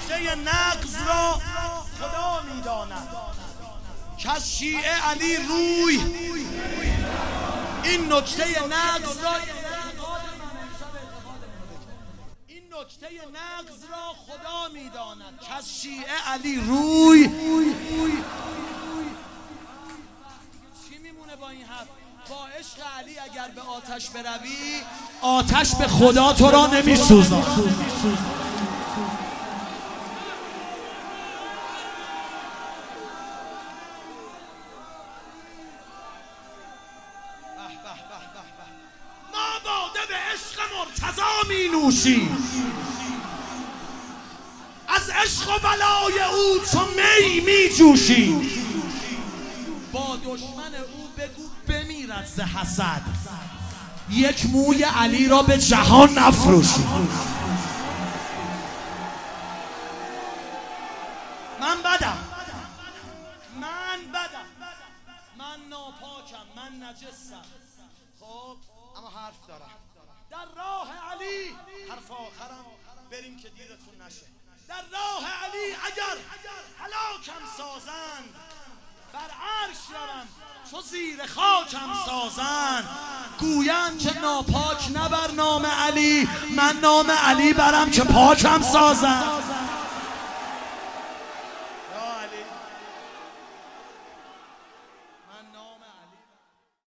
نکته نقض را خدا میداند که از شیعه علی روی. این نکته نقض را نکته نقض را خدا میداند که از شیعه علی روی. چی میمونه با این حرف؟ با عشق علی اگر به آتش بروی، آتش به خدا تو را نمیسوزاند. ما باده به عشق مرتضی می نوشیم، از عشق و بلای او چو می می جوشیم. با دشمن او بگو بمیرد ز حسد، یک موی علی را به جهان نفروشیم. من بدم، من ناپاکم، من نجسم. خب اما حرف دارم. در راه علی، حرف آخرم بریم که دیرتون نشه. در راه علی اگر هلاکم سازند، بر عرش روم چو زیر خاکم سازند. گویند که ناپاک نبر نام علی، من نام علی برم که پاکم سازند.